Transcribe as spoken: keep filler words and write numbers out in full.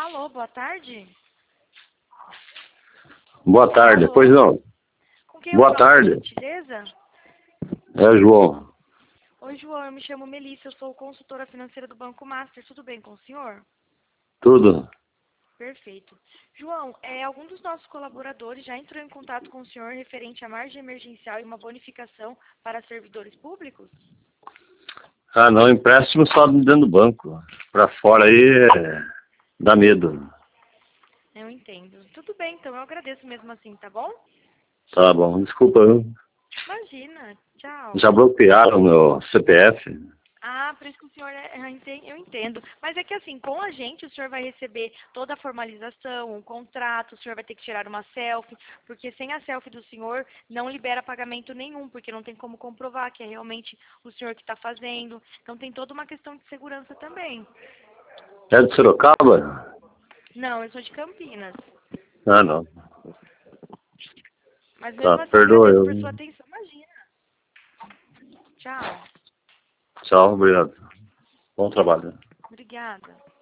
Alô, boa tarde. Boa tarde, Alô? pois não. Com quem Boa eu falo, por tarde. gentileza? É João. Oi, João, eu me chamo Melissa, eu sou consultora financeira do Banco Master. Tudo bem com o senhor? Tudo. Perfeito. João, é, algum dos nossos colaboradores já entrou em contato com o senhor referente à margem emergencial e uma bonificação para servidores públicos? Ah, não, empréstimo só dentro do banco. Pra fora aí é... dá medo. Eu entendo. Tudo bem, então eu agradeço mesmo assim, tá bom? Tá bom, desculpa, eu... Imagina. Tchau. já bloquearam meu C P F. Ah, por isso que o senhor é, eu enten- eu entendo. Mas é que assim, com a gente o senhor vai receber toda a formalização, um contrato, o senhor vai ter que tirar uma selfie, porque sem a selfie do senhor não libera pagamento nenhum, porque não tem como comprovar que é realmente o senhor que está fazendo. Então tem toda uma questão de segurança também. É de Sorocaba? Não, eu sou de Campinas. Ah, não. Mas Tá, mesmo assim eu perdoa agradeço eu. por sua atenção. Imagina. Tchau. Tchau, obrigado. Bom trabalho. Obrigada.